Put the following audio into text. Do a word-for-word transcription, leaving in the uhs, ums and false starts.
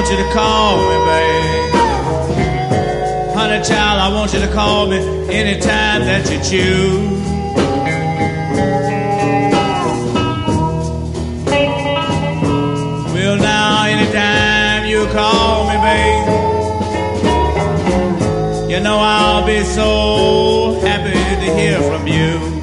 want you to call me, babe. Honey child, I want you to call me anytime that you choose. Well, now, anytime you call me, babe, you know I'll be so happy to hear from you.